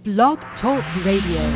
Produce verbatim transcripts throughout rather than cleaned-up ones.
Blog Talk Radio.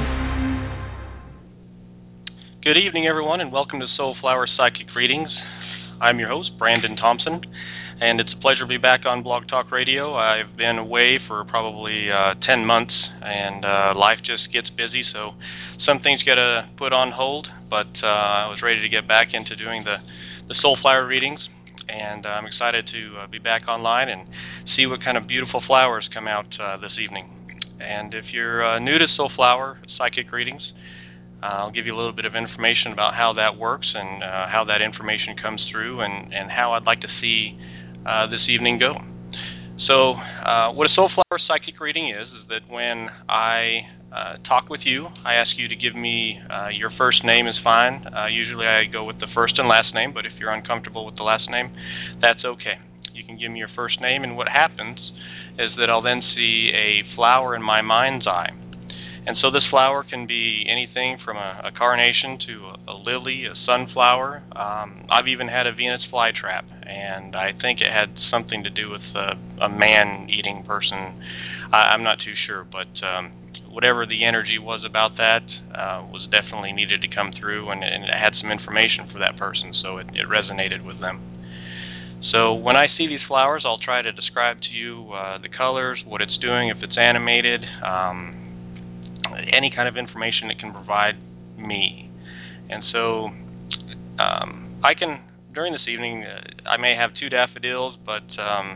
Good evening, everyone, and welcome to Soulflower Psychic Readings. I'm your host, Brandon Thompson, and it's a pleasure to be back on Blog Talk Radio. I've been away for probably uh, ten months, and uh, life just gets busy, so some things get uh, put on hold, but uh, I was ready to get back into doing the, the Soulflower readings, and uh, I'm excited to uh, be back online and see what kind of beautiful flowers come out uh, this evening. And if you're uh, new to Soulflower Psychic Readings, uh, I'll give you a little bit of information about how that works and uh, how that information comes through and, and how I'd like to see uh, this evening go. So uh, what a Soulflower Psychic Reading is, is that when I uh, talk with you, I ask you to give me uh, your first name is fine. Uh, usually I go with the first and last name, but if you're uncomfortable with the last name, that's okay. You can give me your first name, and what happens is that I'll then see a flower in my mind's eye. And so this flower can be anything from a, a carnation to a, a lily, a sunflower. Um, I've even had a Venus flytrap, and I think it had something to do with a, a man-eating person. I, I'm not too sure, but um, whatever the energy was about that uh, was definitely needed to come through, and, and it had some information for that person, so it, it resonated with them. So when I see these flowers, I'll try to describe to you uh, the colors, what it's doing, if it's animated, um, any kind of information it can provide me. And so um, I can, during this evening, uh, I may have two daffodils, but um,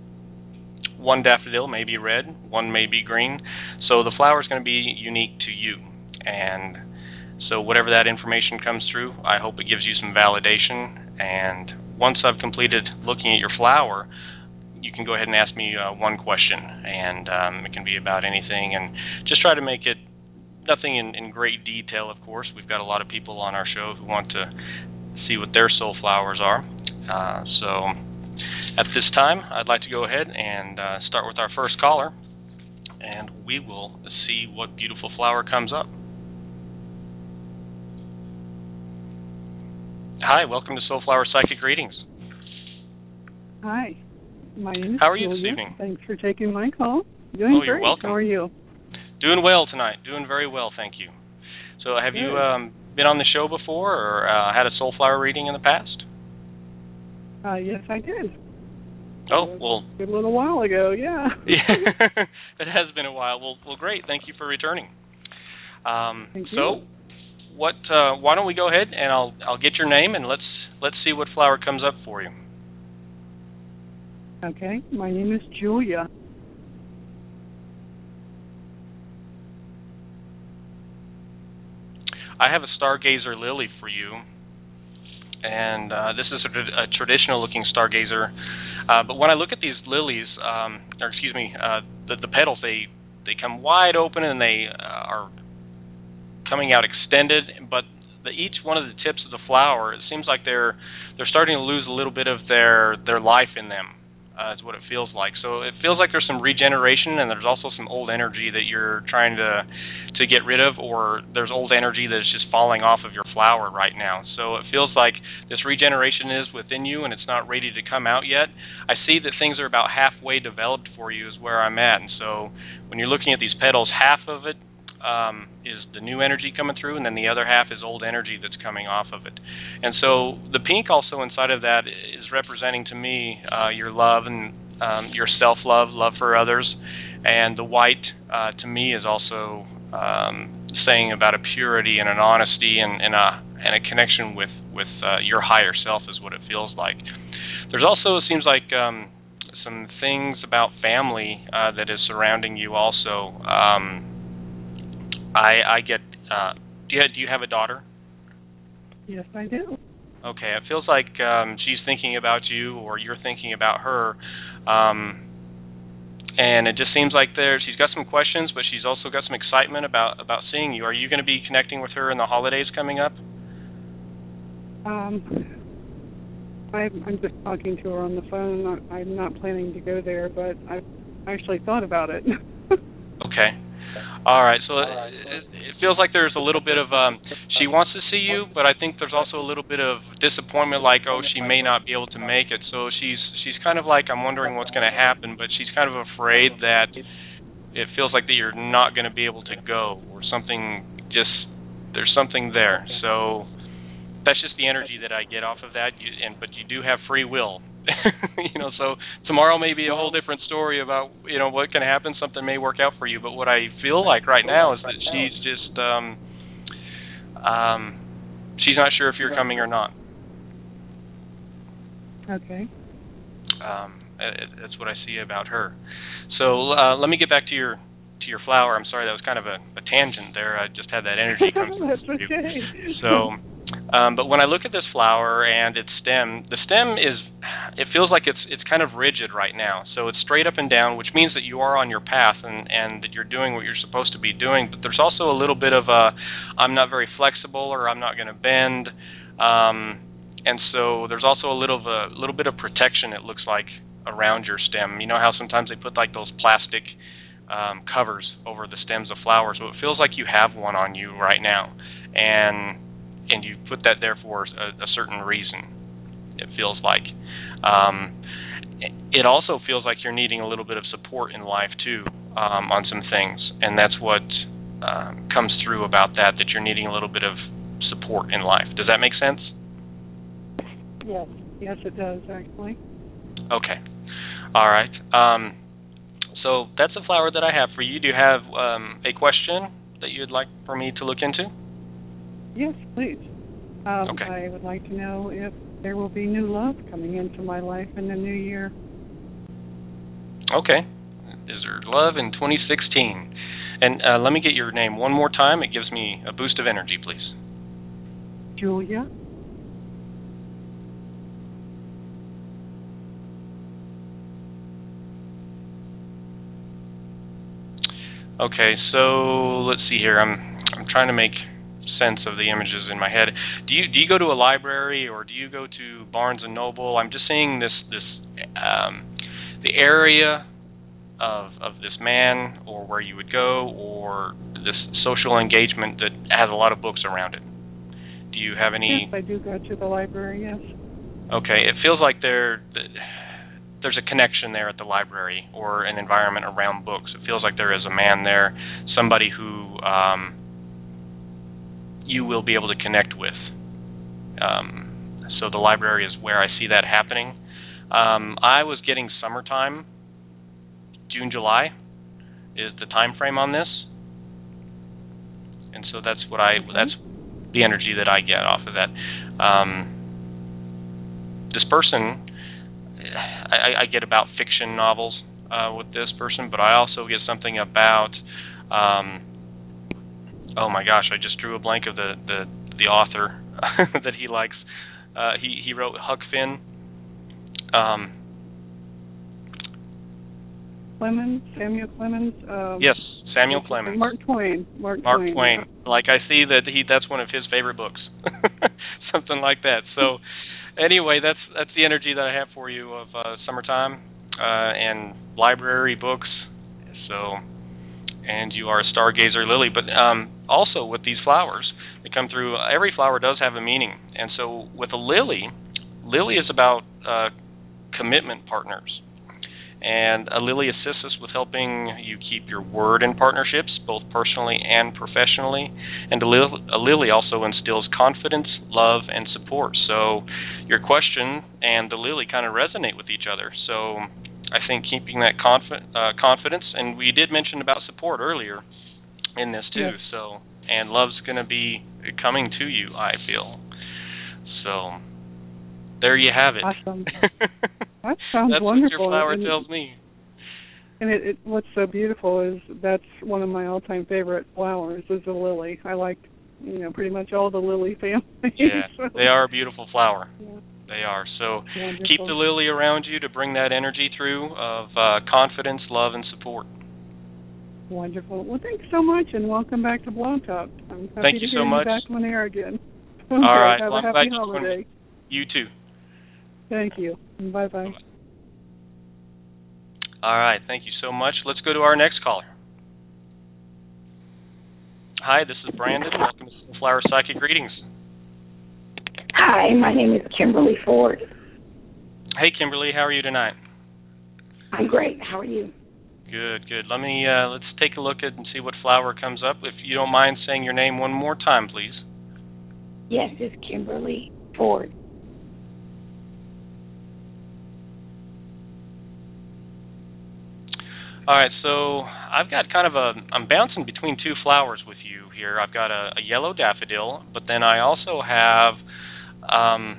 one daffodil may be red, one may be green. So the flower is going to be unique to you. And so whatever that information comes through, I hope it gives you some validation. And once I've completed looking at your flower, you can go ahead and ask me uh, one question, and um, it can be about anything, and just try to make it nothing in, in great detail, of course. We've got a lot of people on our show who want to see what their soul flowers are. Uh, so at this time, I'd like to go ahead and uh, start with our first caller, and we will see what beautiful flower comes up. Hi, welcome to Soulflower Psychic Readings. Hi, my name is How are you Julia. this evening? Thanks for taking my call. Doing oh, you're great. welcome. How are you? Doing well tonight. Doing very well, thank you. So have Good. you um, been on the show before or uh, had a Soulflower reading in the past? Uh, yes, I did. Oh, well. A good little while ago, yeah. Yeah, it has been a while. Well, well, great. Thank you for returning. Um, thank so, you. What? Uh, why don't we go ahead and I'll I'll get your name and let's let's see what flower comes up for you. Okay, my name is Julia. I have a stargazer lily for you, and uh, this is a, a traditional-looking stargazer. Uh, but when I look at these lilies, um, or excuse me, uh, the, the petals they they come wide open and they uh, are coming out extended, but the, each one of the tips of the flower, it seems like they're they're starting to lose a little bit of their their life in them. Uh, is what it feels like. So it feels like there's some regeneration, and there's also some old energy that you're trying to to get rid of, or there's old energy that's just falling off of your flower right now. So it feels like this regeneration is within you, and it's not ready to come out yet. I see that things are about halfway developed for you is where I'm at, and so when you're looking at these petals, half of it Um, is the new energy coming through, and then the other half is old energy that's coming off of it. And so the pink also inside of that is representing to me uh, your love and um, your self-love, love for others. And the white uh, to me is also um, saying about a purity and an honesty and, and, a, and a connection with, with uh, your higher self is what it feels like. There's also, it seems like, um, some things about family uh, that is surrounding you also. Um, I, I get. Uh, do you do you have a daughter? Yes, I do. Okay, it feels like um, she's thinking about you, or you're thinking about her, um, and it just seems like there. She's got some questions, but she's also got some excitement about about seeing you. Are you going to be connecting with her in the holidays coming up? Um, I'm, I'm just talking to her on the phone. I'm not planning to go there, but I've actually thought about it. Okay. All right, so it, it feels like there's a little bit of, um, she wants to see you, but I think there's also a little bit of disappointment, like, oh, she may not be able to make it. So she's she's kind of like, I'm wondering what's going to happen, but she's kind of afraid that it feels like that you're not going to be able to go, or something just, there's something there. So that's just the energy that I get off of that. You, and but you do have free will, you know. So tomorrow may be a whole different story about, you know, what can happen. Something may work out for you. But what I feel like right now is that she's just, um, um, she's not sure if you're coming or not. Okay. Um, that's what I see about her. So uh, let me get back to your to your flower. I'm sorry, that was kind of a, a tangent there. I just had that energy come through. That's okay. So, um, but when I look at this flower and its stem, the stem is, it feels like it's it's kind of rigid right now. So it's straight up and down, which means that you are on your path and, and that you're doing what you're supposed to be doing. But there's also a little bit of a, I'm not very flexible, or I'm not going to bend. Um, and so there's also a little of a little bit of protection, it looks like, around your stem. You know how sometimes they put like those plastic um, covers over the stems of flowers? So it feels like you have one on you right now, and and you put that there for a, a certain reason, it feels like. Um, it also feels like you're needing a little bit of support in life too, um, on some things, and that's what um, comes through about that, that you're needing a little bit of support in life. Does that make sense? Yes. Yes, it does, actually. Okay. All right. Um, so that's a flower that I have for you. Do you have um, a question that you'd like for me to look into? Yes, please. Um, okay. I would like to know if there will be new love coming into my life in the new year. Okay. Is there love in twenty sixteen? And uh, let me get your name one more time. It gives me a boost of energy, please. Julia. Okay, so let's see here. I'm I'm trying to make sense of the images in my head. Do you do you go to a library, or do you go to Barnes and Noble? I'm just seeing this this um, the area of of this man, or where you would go, or this social engagement that has a lot of books around it. Do you have any? Yes, I do go to the library. Yes. Okay, it feels like there. There's a connection there at the library, or an environment around books. It feels like there is a man there, somebody who um, you will be able to connect with. Um, so the library is where I see that happening. Um, I was getting summertime, June, July is the time frame on this, and so that's what I that's the energy that I get off of that. Um, this person. I, I get about fiction novels uh, with this person, but I also get something about, um, oh my gosh, I just drew a blank of the, the, the author that he likes. Uh, he, he wrote Huck Finn. Um, Clemens, Samuel Clemens. Um, yes, Samuel Clemens. Mark Twain. Mark, Mark Twain. Twain. Like I see that he that's one of his favorite books, something like that. So. Anyway, that's that's the energy that I have for you of uh, summertime uh, and library books. So, and you are a stargazer lily. But um, also with these flowers that come through, every flower does have a meaning. And so with a lily, lily is about uh, commitment partners. And a lily assists us with helping you keep your word in partnerships, both personally and professionally. And a, li- a lily also instills confidence, love, and support. So your question and the lily kind of resonate with each other. So I think keeping that confi- uh, confidence, and we did mention about support earlier in this too. Yes. So and love's going to be coming to you, I feel. So there you have it. Awesome. That sounds that's wonderful. That's what your flower and, tells me. And it, it, what's so beautiful is that's one of my all-time favorite flowers is the lily. I like, you know, pretty much all the lily families. Yeah, so. they are a beautiful flower. Yeah. They are. So Wonderful. Keep the lily around you to bring that energy through of uh, confidence, love, and support. Wonderful. Well, thanks so much, and welcome back to Blog Talk. I'm happy Thank to you hear so much. you back on air again. All right. Have well, a I'm happy glad you joined holiday. me. You too. Thank you. Bye-bye. Bye-bye. All right. Thank you so much. Let's go to our next caller. Hi, this is Brandon. Welcome to Sunflower Psychic Readings. Hi, my name is Kimberly Ford. Hey, Kimberly. How are you tonight? I'm great. How are you? Good, good. Let me uh, let's take a look at and see what flower comes up. If you don't mind saying your name one more time, please. Yes, it's Kimberly Ford. All right, so I've got kind of a, I'm bouncing between two flowers with you here. I've got a, a yellow daffodil, but then I also have, um,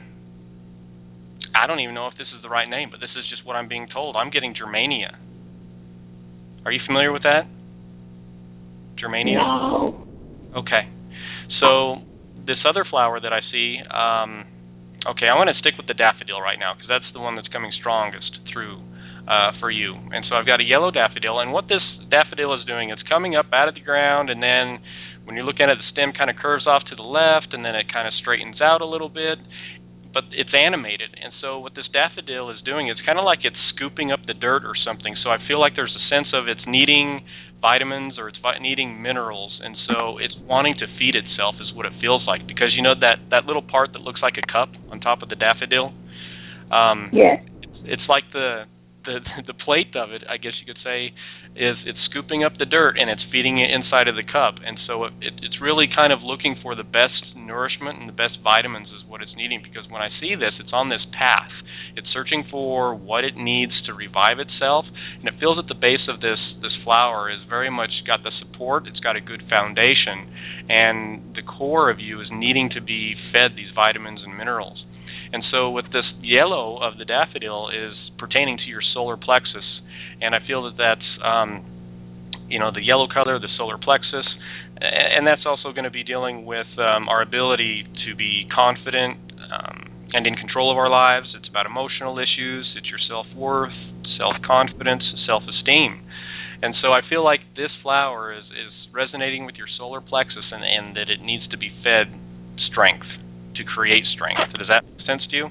I don't even know if this is the right name, but this is just what I'm being told. I'm getting Germania. Are you familiar with that? Germania? No. Okay. So this other flower that I see, um, okay, I want to stick with the daffodil right now because that's the one that's coming strongest through uh, for you. And so I've got a yellow daffodil, and what this daffodil is doing, it's coming up out of the ground, and then when you're looking at it, the stem kind of curves off to the left, and then it kind of straightens out a little bit, but it's animated. And so what this daffodil is doing, it's kind of like it's scooping up the dirt or something. So I feel like there's a sense of it's needing vitamins or it's needing minerals, and so it's wanting to feed itself is what it feels like, because you know that, that little part that looks like a cup on top of the daffodil? Um, yes. It's, it's like the, the the plate of it, I guess you could say, is it's scooping up the dirt and it's feeding it inside of the cup, and so it, it, it's really kind of looking for the best nourishment and the best vitamins is what it's needing, because when I see this, it's on this path. It's searching for what it needs to revive itself, and it feels at the base of this, this flower is very much got the support, it's got a good foundation, and the core of you is needing to be fed these vitamins and minerals. And so with this yellow of the daffodil is pertaining to your solar plexus, and I feel that that's, um, you know, the yellow color, the solar plexus, and that's also going to be dealing with um, our ability to be confident um, and in control of our lives. It's about emotional issues, it's your self-worth, self-confidence, self-esteem. And so I feel like this flower is, is resonating with your solar plexus, and, and that it needs to be fed strength to create strength. Does that make sense to you?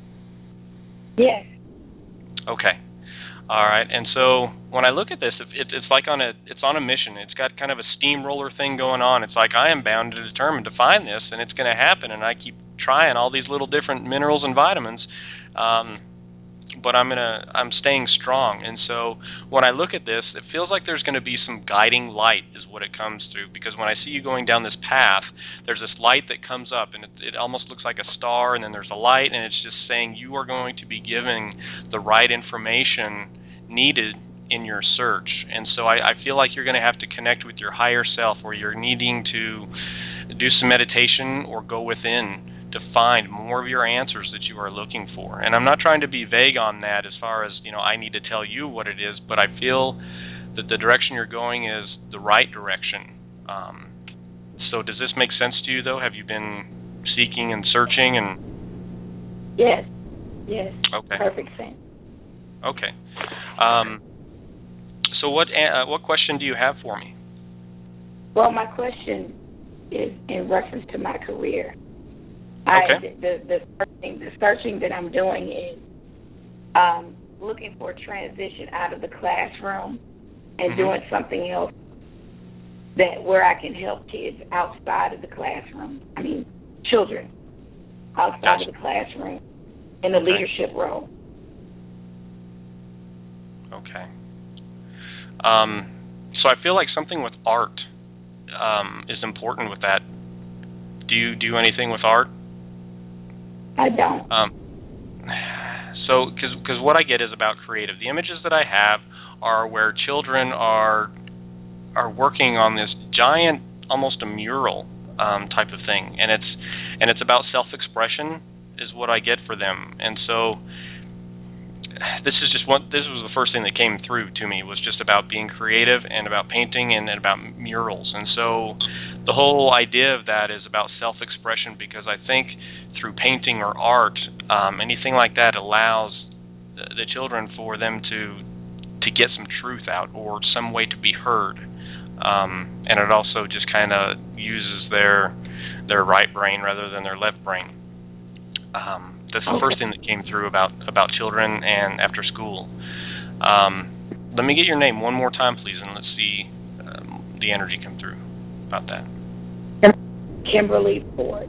Yes. Okay. All right. And so when I look at this, it, it's like on a it's on a mission. It's got kind of a steamroller thing going on. It's like I am bound and determined to find this, and it's going to happen. And I keep trying all these little different minerals and vitamins, um, but I'm gonna I'm staying strong. And so when I look at this, it feels like there's going to be some guiding light, is what it comes through. Because when I see you going down this path, there's this light that comes up, and it, it almost looks like a star. And then there's a light, and it's just saying you are going to be giving the right information needed in your search. And so I, I feel like you're going to have to connect with your higher self, or you're needing to do some meditation or go within to find more of your answers that you are looking for. And I'm not trying to be vague on that as far as, you know, I need to tell you what it is, but I feel that the direction you're going is the right direction. Um, so does this make sense to you, though? Have you been seeking and searching? And Yes. Yes. Okay. Perfect sense. Okay. Um, so what uh, what question do you have for me? Well, my question is in reference to my career. Okay. I, the, the, searching, the searching that I'm doing is um, looking for a transition out of the classroom and mm-hmm. doing something else that where I can help kids outside of the classroom. I mean, children outside gotcha. of the classroom in the Okay. leadership role. Okay. Um, so I feel like something with art um, is important with that. Do you do anything with art? I don't. Um, so, because what I get is about creative. The images that I have are where children are are working on this giant, almost a mural um, type of thing, and it's and it's about self-expression is what I get for them. And so this is just one. This was the first thing that came through to me, was just about being creative and about painting and, and about murals. And so the whole idea of that is about self-expression, because I think through painting or art, um, anything like that allows the, the children for them to to get some truth out or some way to be heard. Um, and it also just kind of uses their their right brain rather than their left brain. Um, that's the first thing that came through about, about children and after school. Um, let me get your name one more time, please, and let's see um, the energy come through about that. Kimberly Ford.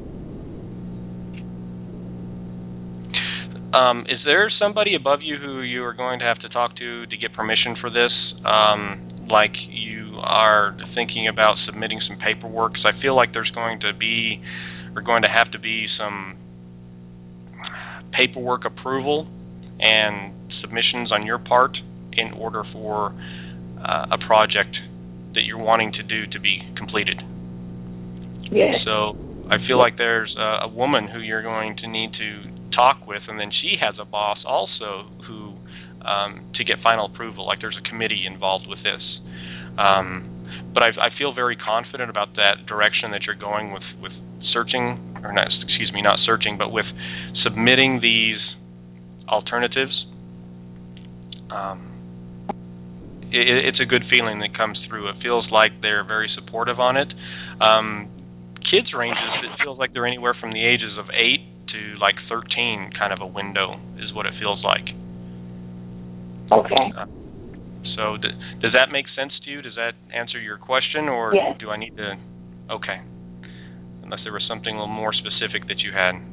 Um, is there somebody above you who you are going to have to talk to to get permission for this? um, like you are thinking about submitting some paperwork, because I feel like there's going to be, or going to have to be some paperwork approval and submissions on your part in order for uh, a project that you're wanting to do to be completed. Yes. So I feel like there's a, a woman who you're going to need to talk with, and then she has a boss also who um, to get final approval. Like there's a committee involved with this. Um, but I, I feel very confident about that direction that you're going with, with searching, or not, excuse me, not searching, but with submitting these alternatives. Um, it, it's a good feeling that comes through. It feels like they're very supportive on it. Um, kids ranges, it feels like they're anywhere from the ages of eight to like thirteen, kind of a window is what it feels like. Okay. Uh, so th- does that make sense to you? Does that answer your question, or yes. do I need to? Okay. Unless there was something a little more specific that you had.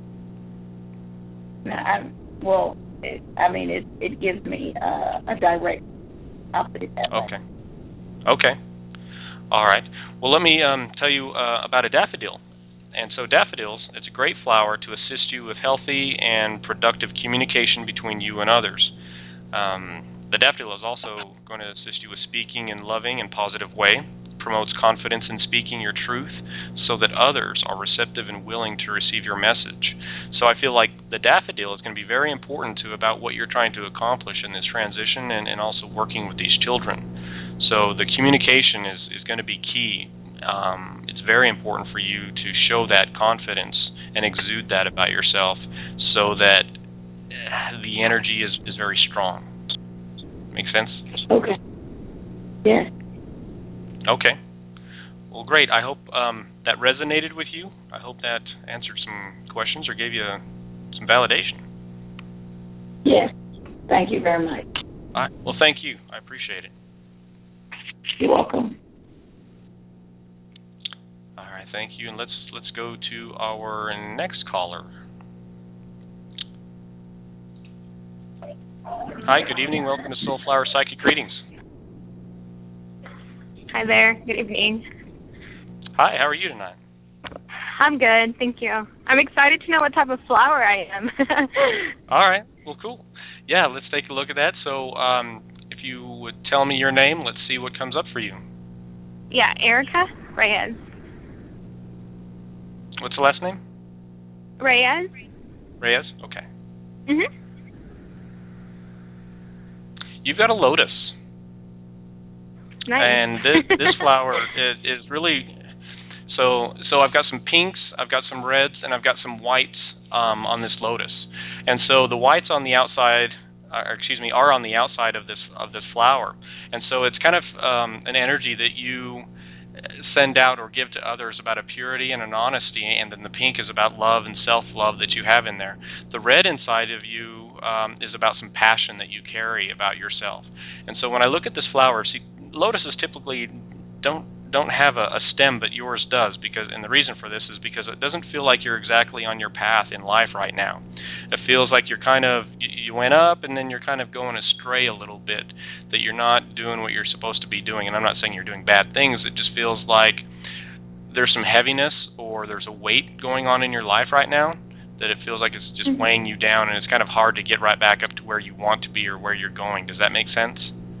No, I, well, it, I mean, it it gives me uh, a direct. I'll put it that way. Okay. Okay. All right. Well, let me um, tell you uh, about a daffodil. And so daffodils, it's a great flower to assist you with healthy and productive communication between you and others. Um, the daffodil is also going to assist you with speaking in a loving and positive way, promotes confidence in speaking your truth so that others are receptive and willing to receive your message. So I feel like the daffodil is going to be very important to about what you're trying to accomplish in this transition and, and also working with these children. So the communication is, is going to be key. Um, it's very important for you to show that confidence and exude that about yourself so that the energy is, is very strong. Make sense? Okay. Yes. Okay. Well, great. I hope um, that resonated with you. I hope that answered some questions or gave you some validation. Yes. Thank you very much. All right. Well, thank you. I appreciate it. You're welcome. All right. Thank you. And let's let's go to our next caller. Hi. Good evening. Welcome to Soulflower Psychic Readings. Hi there. Good evening. Hi. How are you tonight? I'm good. Thank you. I'm excited to know what type of flower I am. All right. Well, cool. Yeah. Let's take a look at that. So, um, if you would tell me your name, let's see what comes up for you. Yeah, Erica Reyes. What's the last name? Reyes. Reyes? Okay. Mhm. You've got a lotus. Nice. And this, this flower is, is really, so so I've got some pinks, I've got some reds, and I've got some whites um, on this lotus. And so the whites on the outside, or excuse me, are on the outside of this of this flower. And so it's kind of um, an energy that you send out or give to others about a purity and an honesty, and then the pink is about love and self-love that you have in there. The red inside of you um, is about some passion that you carry about yourself. And so when I look at this flower, see, lotuses typically don't don't have a, a stem, but yours does, because, and the reason for this is because it doesn't feel like you're exactly on your path in life right now. It feels like you're kind of, you went up and then you're kind of going astray a little bit, that you're not doing what you're supposed to be doing. And I'm not saying you're doing bad things, it just feels like there's some heaviness or there's a weight going on in your life right now, that it feels like it's just mm-hmm. weighing you down, and it's kind of hard to get right back up to where you want to be or where you're going. Does that make sense?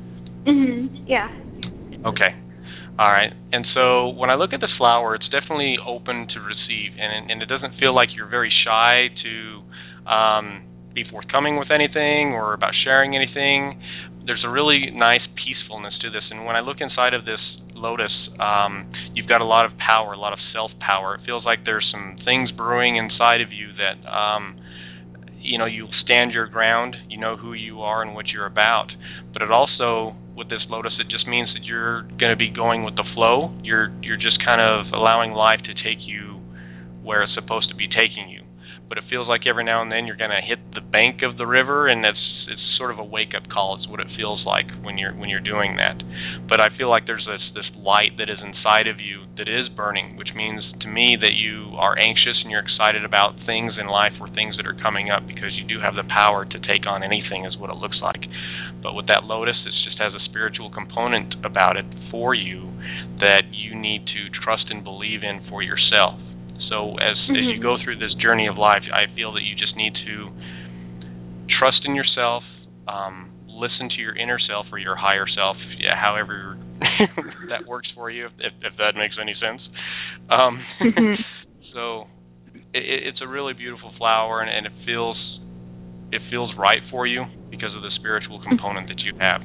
Mhm. Yeah. Okay. All right. And so when I look at this flower, it's definitely open to receive, and and it doesn't feel like you're very shy to um, be forthcoming with anything or about sharing anything. There's a really nice peacefulness to this, and when I look inside of this lotus, um, you've got a lot of power, a lot of self-power. It feels like there's some things brewing inside of you that, um, you know, you stand your ground, you know who you are and what you're about. But it also, with this lotus, it just means that you're going to be going with the flow. You're you're just kind of allowing life to take you where it's supposed to be taking you. But it feels like every now and then you're going to hit the bank of the river, and it's it's sort of a wake-up call. It's what it feels like when you're when you're doing that. But I feel like there's this this light that is inside of you that is burning, which means to me that you are anxious and you're excited about things in life or things that are coming up, because you do have the power to take on anything, is what it looks like. But with that lotus, it's just has a spiritual component about it for you that you need to trust and believe in for yourself. So as mm-hmm. as you go through this journey of life, I feel that you just need to trust in yourself, um, listen to your inner self or your higher self, yeah, however that works for you, if, if that makes any sense. Um, mm-hmm. So it, it's a really beautiful flower, and, and it feels it feels right for you because of the spiritual component that you have.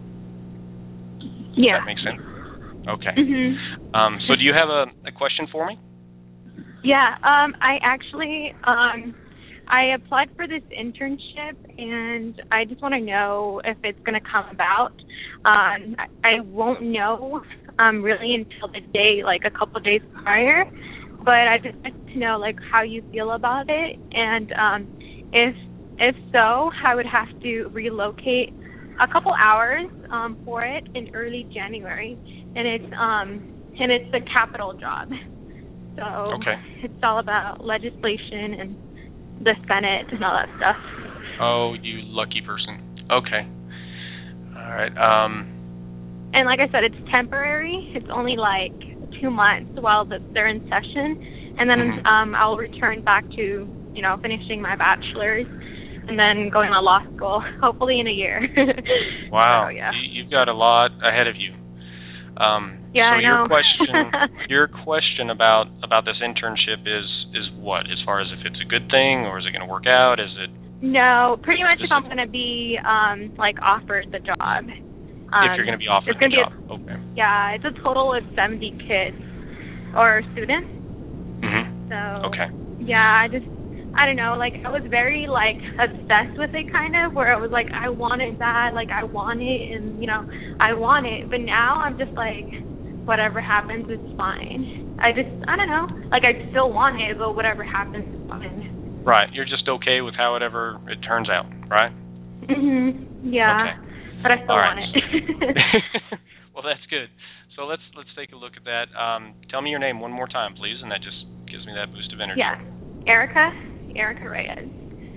Yeah. Does that make sense? Okay. Mm-hmm. Um, so do you have a, a question for me? Yeah. Um, I actually um, I applied for this internship, and I just want to know if it's going to come about. Um, I, I won't know um, really until the day, like a couple of days prior. But I just like to know like how you feel about it, and um, if if so, I would have to relocate a couple hours um, for it in early January, and it's um, and it's a capital job, so okay. It's all about legislation and the Senate and all that stuff. Oh, you lucky person. Okay. All right. Um, and like I said, it's temporary. It's only like two months while the, they're in session, and then mm-hmm. um, I'll return back to, you know, finishing my bachelor's and then going to law school, hopefully in a year. Wow. So, yeah. you, you've got a lot ahead of you. Um, yeah, so I know. your question, your question about, about this internship is is what? As far as if it's a good thing, or is it going to work out? Is it? No, pretty much if I'm going to be um, like offered the job. Um, if you're going to be offered the job, a, okay. Yeah, it's a total of seventy kids or students. Mm-hmm. So. Okay. Yeah, I just. I don't know, like, I was very, like, obsessed with it, kind of, where I was like, I wanted that, like, I want it, and, you know, I want it, but now I'm just like, whatever happens, it's fine. I just, I don't know, like, I still want it, but whatever happens, it's fine. Right, you're just okay with however it turns out, right? Mm-hmm, yeah, okay. But I still All right. want it. Well, that's good. So let's let's take a look at that. Um, tell me your name one more time, please, and that just gives me that boost of energy. Yeah, Erica. Erica Reyes.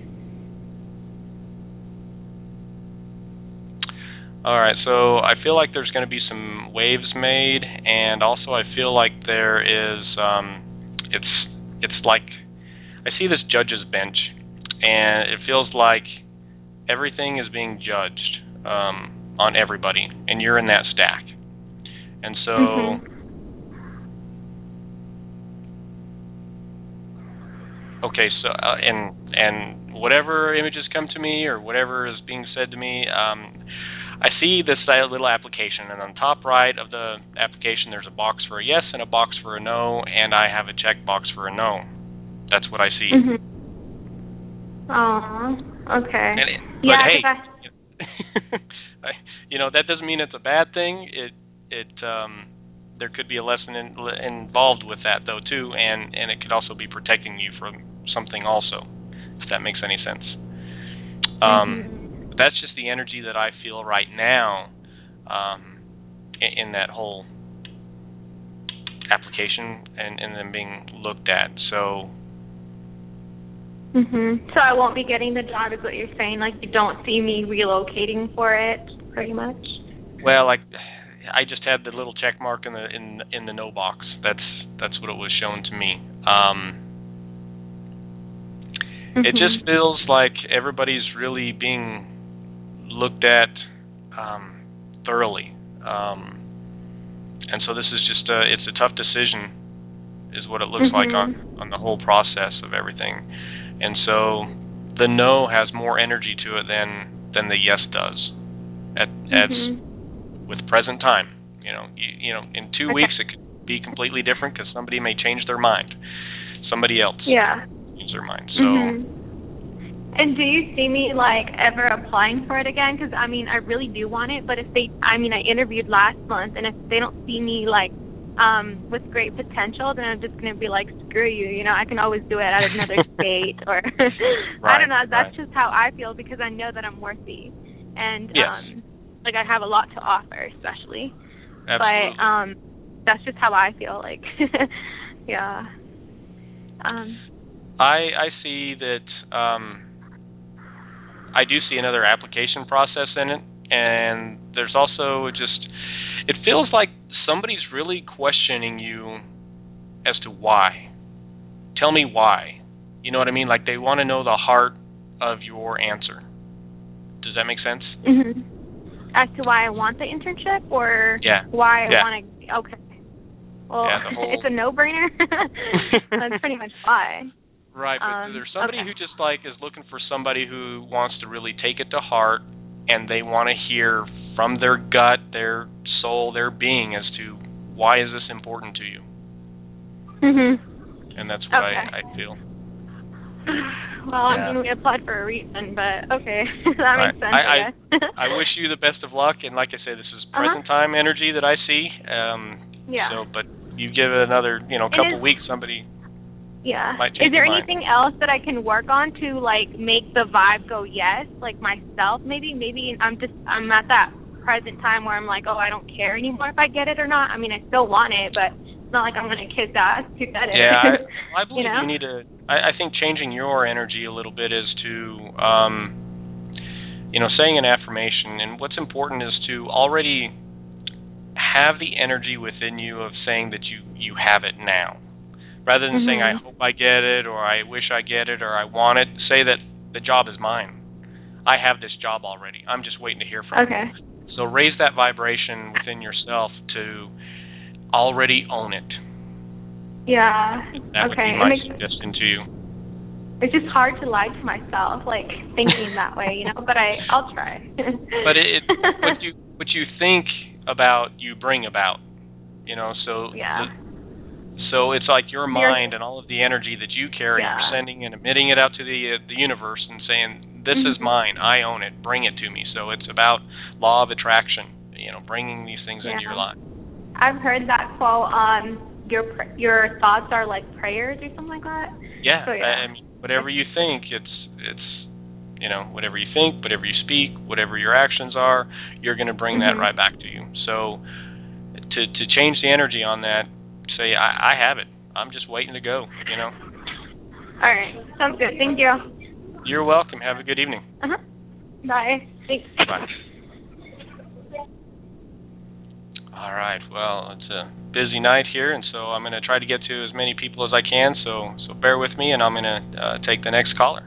All right, so I feel like there's going to be some waves made, and also I feel like there is, um, it's it's like, I see this judge's bench, and it feels like everything is being judged um, on everybody, and you're in that stack. And so... Mm-hmm. Okay, so uh, and and whatever images come to me or whatever is being said to me, um, I see this little application, and on the top right of the application there's a box for a yes and a box for a no, and I have a check box for a no. That's what I see. Mm-hmm. Aww, okay. And it, but yeah, hey, I... you know, that doesn't mean it's a bad thing. It it um, there could be a lesson in, involved with that though too, and and it could also be protecting you from something also, if that makes any sense. Um, mm-hmm. That's just the energy that I feel right now um, in, in that whole application and, and then being looked at. So. Mhm. So I won't be getting the job, is what you're saying? Like, you don't see me relocating for it, pretty much. Well, like, I just had the little check mark in the in in the no box. That's that's what it was shown to me. Um, mm-hmm. It just feels like everybody's really being looked at um, thoroughly, um, and so this is just a it's a tough decision, is what it looks mm-hmm. like on on the whole process of everything. And so the no has more energy to it than than the yes does at at mm-hmm. with present time. You know, you, you know, in two okay. weeks it could be completely different because somebody may change their mind. Somebody else yeah. change their mind. So. Mm-hmm. And do you see me like ever applying for it again? Because I mean, I really do want it. But if they, I mean, I interviewed last month, and if they don't see me like um with great potential, then I'm just gonna be like, screw you. You know, I can always do it at another state, or right, I don't know. That's right. just how I feel, because I know that I'm worthy, and yes. um like I have a lot to offer, especially. Absolutely. But um that's just how I feel. Like, yeah. Um. I I see that. Um, I do see another application process in it, And there's also just, it feels like somebody's really questioning you as to why. Tell me why. You know what I mean? Like they want to know the heart of your answer. Does that make sense? Mm-hmm. As to why I want the internship, or yeah. why I yeah. want to, okay. Well, yeah, the whole... it's a no-brainer. That's pretty much why. Right, but um, there's somebody okay. who just like is looking for somebody who wants to really take it to heart, and they want to hear from their gut, their soul, their being as to why is this important to you. Mhm. And that's what okay. I, I feel. Well, yeah. I mean, we applied for a reason, but okay, that right. makes sense. I, I, guess. I, I wish you the best of luck, and like I say, this is uh-huh. present time energy that I see. Um, yeah. So, but you give it another, you know, couple is, weeks, somebody. Yeah. Might Is there mind. anything else that I can work on to like make the vibe go yes, like myself? Maybe, maybe I'm just I'm at that present time where I'm like, oh, I don't care anymore if I get it or not. I mean, I still want it, but it's not like I'm going to kiss ass to get it. Yeah, I, I believe you know? you need to. I, I think changing your energy a little bit is to, um, you know, saying an affirmation. And what's important is to already have the energy within you of saying that you you have it now. Rather than mm-hmm. saying, I hope I get it, or I wish I get it, or I want it, say that the job is mine. I have this job already. I'm just waiting to hear from okay. you. So raise that vibration within yourself to already own it. Yeah. That okay. would be my makes, suggestion to you. It's just hard to lie to myself, like thinking that way, you know, but I, I'll try. But it, what you what you think about, you bring about, you know, so yeah. the, So it's like your mind and all of the energy that you carry, yeah. you're sending and emitting it out to the uh, the universe and saying, this mm-hmm. is mine, I own it, bring it to me. So it's about law of attraction, you know, bringing these things yeah. into your life. I've heard that quote, um, your your thoughts are like prayers or something like that. Yeah, so, yeah. I mean, whatever you think, it's, it's you know, whatever you think, whatever you speak, whatever your actions are, you're going to bring mm-hmm. that right back to you. So to to change the energy on that, say, I, I have it. I'm just waiting to go, you know. All right. Sounds good. Thank you. You're welcome. Have a good evening. Uh-huh. Bye. Thanks. Bye. All right. Well, it's a busy night here, and so I'm going to try to get to as many people as I can, so so bear with me, and I'm going to uh, take the next caller.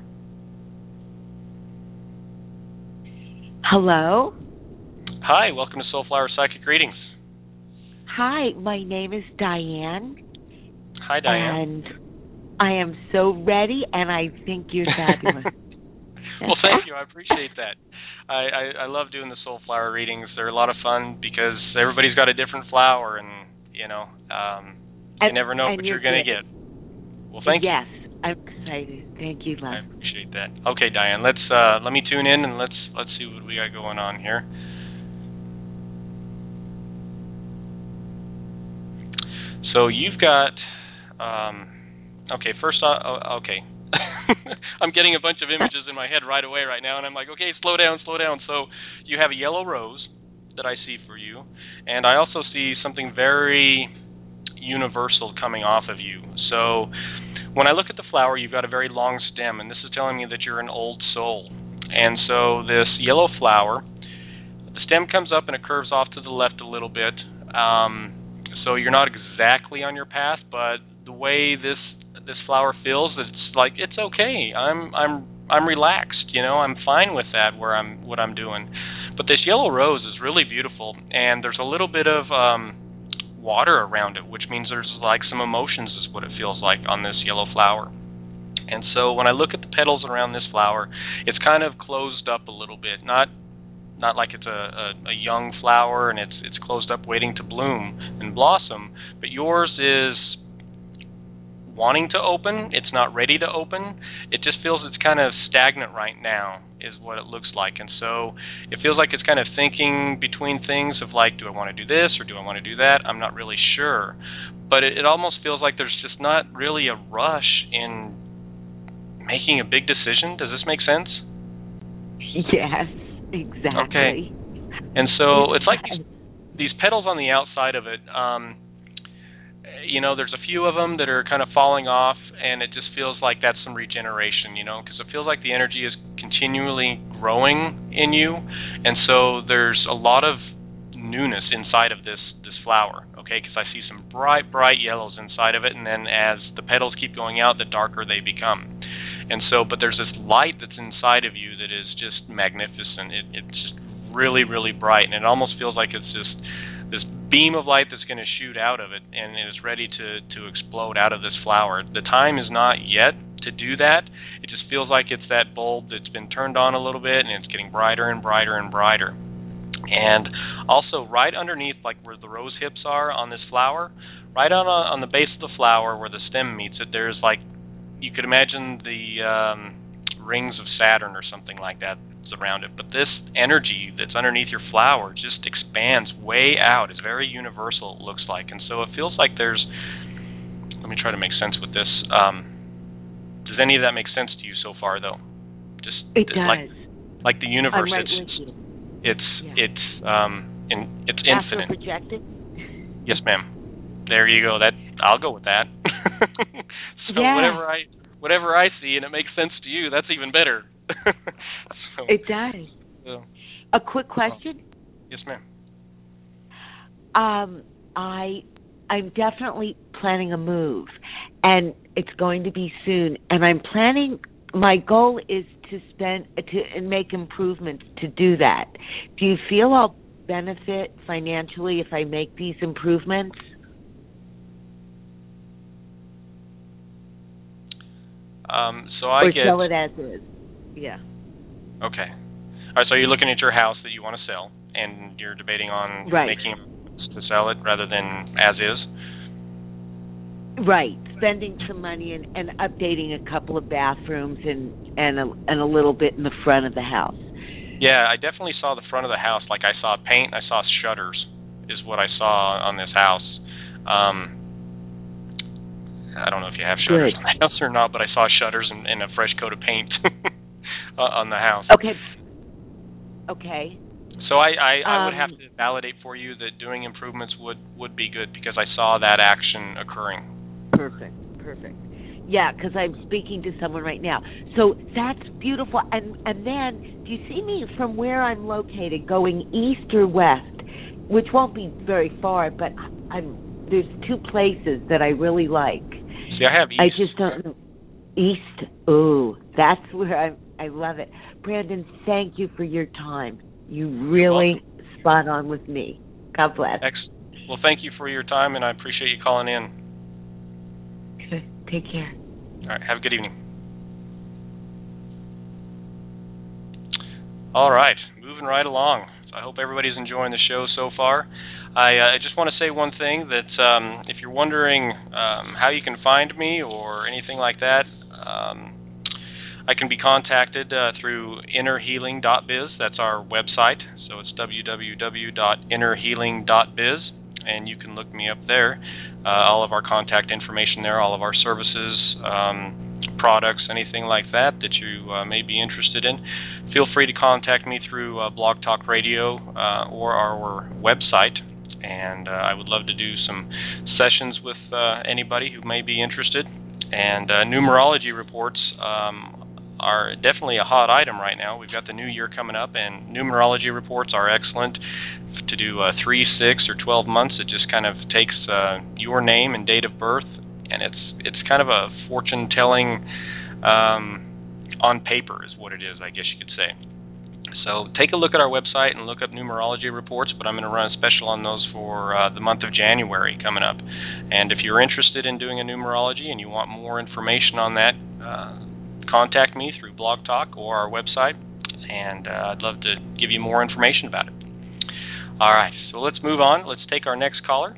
Hello? Hi. Welcome to Soulflower Psychic Readings. Hi, my name is Diane. Hi, Diane. And I am so ready, and I think you're fabulous. Well, thank you. I appreciate that. I, I, I love doing the Soulflower readings. They're a lot of fun because everybody's got a different flower, and, you know, um, you and, never know what you're, you're going to get. Well, thank yes, you. Yes, I'm excited. Thank you, love. I appreciate that. Okay, Diane, let's uh, let me tune in, and let's let's see what we got going on here. So you've got, um, okay, first off, okay. I'm getting a bunch of images in my head right away right now, and I'm like, okay, slow down, slow down. So you have a yellow rose that I see for you, and I also see something very universal coming off of you. So when I look at the flower, you've got a very long stem, and this is telling me that you're an old soul. And so this yellow flower, the stem comes up and it curves off to the left a little bit. Um, So you're not exactly on your path, but the way this this flower feels, it's like it's okay. I'm I'm I'm relaxed, you know. I'm fine with that where I'm what I'm doing. But this yellow rose is really beautiful, and there's a little bit of um, water around it, which means there's like some emotions, is what it feels like on this yellow flower. And so when I look at the petals around this flower, it's kind of closed up a little bit, not. Not like it's a, a, a young flower and it's it's closed up waiting to bloom and blossom, but yours is wanting to open. It's not ready to open. It just feels it's kind of stagnant right now is what it looks like. And so it feels like it's kind of thinking between things of like, do I want to do this or do I want to do that? I'm not really sure. But it, it almost feels like there's just not really a rush in making a big decision. Does this make sense? Yes. Exactly. Okay. And so it's like these, these petals on the outside of it, um, you know, there's a few of them that are kind of falling off, and it just feels like that's some regeneration, you know, because it feels like the energy is continually growing in you, And so there's a lot of newness inside of this this flower, okay, because I see some bright, bright yellows inside of it, and then as the petals keep going out, the darker they become. And so, but there's this light that's inside of you that is just magnificent. It, it's just really, really bright, and it almost feels like it's just this beam of light that's going to shoot out of it, and it is ready to, to explode out of this flower. The time is not yet to do that. It just feels like it's that bulb that's been turned on a little bit, and it's getting brighter and brighter and brighter. And also, right underneath, like where the rose hips are on this flower, right on on the base of the flower where the stem meets it, there's like, you could imagine the um, rings of Saturn or something like that around it. But this energy that's underneath your flower just expands way out. It's very universal, it looks like. And so it feels like there's, let me try to make sense with this. Um, does any of that make sense to you so far, though? Just It does. Like, like the universe. I'm right it's, with you. It's Yeah. it's um in, it's Astral infinite. projected? Yes, ma'am. There you go. That I'll go with that. so Yeah. whatever I whatever I see and it makes sense to you, that's even better. so, It does. so, A quick question. yes, ma'am. Um, I I'm definitely planning a move, and it's going to be soon. And I'm planning. My goal is to spend to and make improvements to do that. Do you feel I'll benefit financially if I make these improvements? Um, so I or get sell it as is? Yeah. okay. All right. So you're looking at your house that you want to sell, and you're debating on Right. making to sell it rather than as is. Right, spending some money and, and updating a couple of bathrooms and and a, and a little bit in the front of the house. Yeah, I definitely saw the front of the house. Like I saw paint, I saw shutters, is what I saw on this house. Um, I don't know if you have shutters Good. on the house or not, but I saw shutters and, and a fresh coat of paint on the house. Okay. Okay. So I, I, I would Um, have to validate for you that doing improvements would, would be good because I saw that action occurring. Perfect. Perfect. Yeah, because I'm speaking to someone right now. So that's beautiful. And and then, do you see me from where I'm located, going east or west? Which won't be very far, but I'm there's two places that I really like. See, I have east. I just don't know. East. Ooh, that's where I I love it. Brandon, thank you for your time. You really spot on with me. God bless. Excellent. Well, thank you for your time, and I appreciate you calling in. Good. Take care. All right. Have a good evening. All right. Moving right along. So I hope everybody's enjoying the show so far. I, uh, I just want to say one thing, that um, if you're wondering um, how you can find me or anything like that, um, I can be contacted uh, through inner healing dot biz. That's our website. So it's w w w dot inner healing dot biz, and you can look me up there. Uh, all of our contact information there, all of our services, um, products, anything like that that you uh, may be interested in. Feel free to contact me through uh, Blog Talk Radio uh, or our website, and uh, I would love to do some sessions with uh, anybody who may be interested. And uh, numerology reports um, are definitely a hot item right now. We've got the new year coming up, and numerology reports are excellent to do uh, three, six, or twelve months. It just kind of takes uh, your name and date of birth, and it's it's kind of a fortune telling um, on paper is what it is, I guess you could say. So take a look at our website and look up numerology reports, but I'm going to run a special on those for uh, the month of January coming up. And if you're interested in doing a numerology and you want more information on that, uh, contact me through Blog Talk or our website, and uh, I'd love to give you more information about it. All right, so let's move on. Let's take our next caller.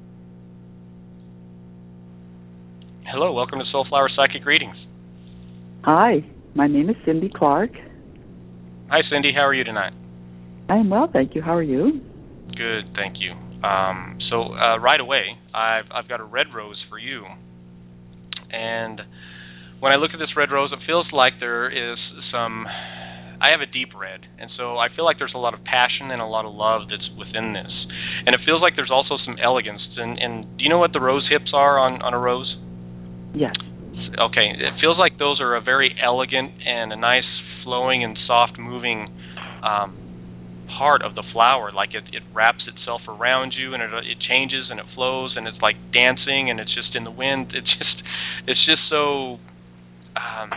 Hello, welcome to Soulflower Psychic Readings. Hi, my name is Cindy Clark. Hi, Cindy. How are you tonight? I am well, thank you. How are you? Good, thank you. Um, so uh, right away, I've I've got a red rose for you, and when I look at this red rose, it feels like there is some. I have a deep red, and so I feel like there's a lot of passion and a lot of love that's within this, and it feels like there's also some elegance. And, and do you know what the rose hips are on on a rose? Yes. Okay, it feels like those are a very elegant and a nice flowing and soft moving um, part of the flower. Like it, it wraps itself around you, and it it changes and it flows, and it's like dancing, and it's just in the wind. It's just it's just so um,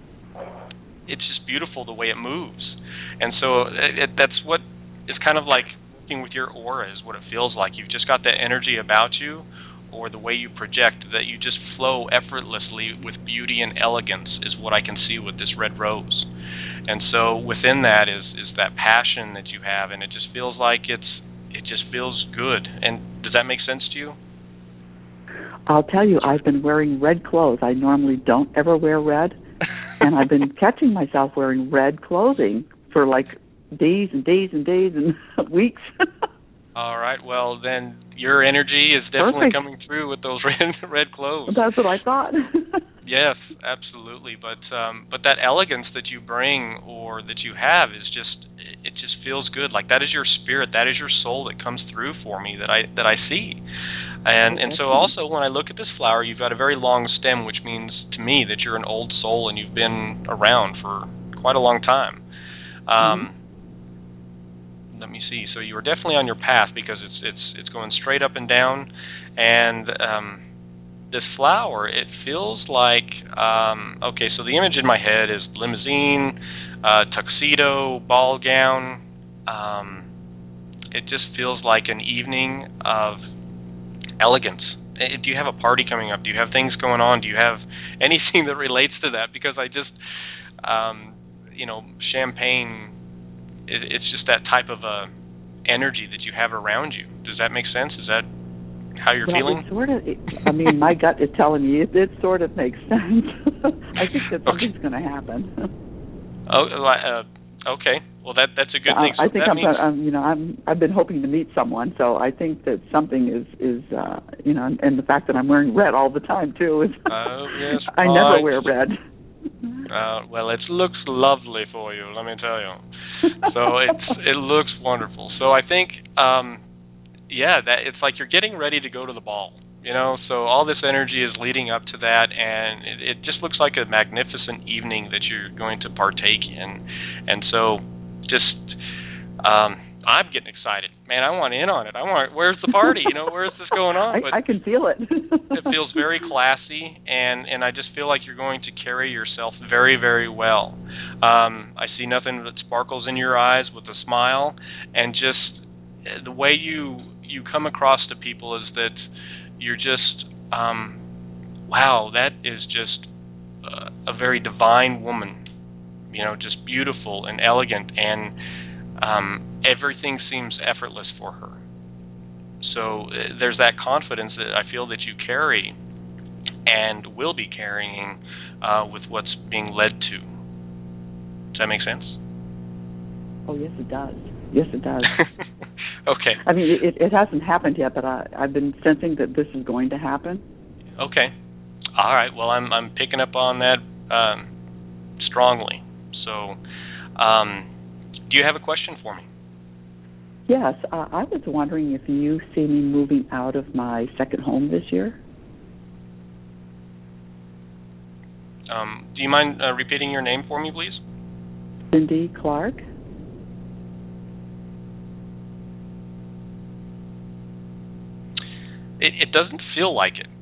it's just beautiful the way it moves. And so it, it, that's what is kind of like working with your aura is what it feels like. You've just got that energy about you, or the way you project, that you just flow effortlessly with beauty and elegance is what I can see with this red rose. And so within that is, is that passion that you have, and it just feels like it's it just feels good. And does that make sense to you? I'll tell you, I've been wearing red clothes. I normally don't ever wear red, and I've been catching myself wearing red clothing for like days and days and days and weeks. All right. Well, then your energy is definitely Perfect. coming through with those red red clothes. That's what I thought. Yes, absolutely. But um, but that elegance that you bring or that you have is just it just feels good. Like that is your spirit, that is your soul that comes through for me that I that I see. And and so also when I look at this flower, you've got a very long stem, which means to me that you're an old soul and you've been around for quite a long time. Um, mm-hmm. Let me see. So you were definitely on your path because it's it's it's going straight up and down, and um, this flower, it feels like um, okay. So the image in my head is limousine, uh, tuxedo, ball gown. Um, it just feels like an evening of elegance. Do you have a party coming up? Do you have things going on? Do you have anything that relates to that? Because I just, um, you know, champagne. It, it's just that type of a energy that you have around you. Does that make sense? Is that how you're well, feeling? It sort of. It, I mean, my gut is telling me it, it sort of makes sense. I think that something's okay. going to happen. Oh, uh, okay. Well, that that's a good thing. So I think that I'm, means... I'm, you know, I'm, I've been hoping to meet someone, so I think that something is, is, uh, you know, and the fact that I'm wearing red all the time too is. Oh yes. I right. never wear red. Uh, well, it looks lovely for you, let me tell you. So it's it looks wonderful. So I think, um, yeah, that it's like you're getting ready to go to the ball. You know, so all this energy is leading up to that, and it, it just looks like a magnificent evening that you're going to partake in. And so, just, um, I'm getting excited, man. I want in on it. I want. Where's the party? You know, where's this going on? But I, I can feel it. It feels very classy, and and I just feel like you're going to carry yourself very, very well. Um, I see nothing that sparkles in your eyes with a smile, and just the way you you come across to people is that. You're just, um, wow, that is just uh, a very divine woman, you know, just beautiful and elegant, and um, everything seems effortless for her. So uh, there's that confidence that I feel that you carry and will be carrying uh, with what's being led to. Does that make sense? Oh, yes, it does. Yes, it does. Okay. I mean, it, it hasn't happened yet, but I, I've been sensing that this is going to happen. Okay. All right. Well, I'm I'm picking up on that um, strongly. So, um, do you have a question for me? Yes. Uh, I was wondering if you see me moving out of my second home this year. Um, do you mind uh, repeating your name for me, please? Cindy Clark. It, it doesn't feel like it.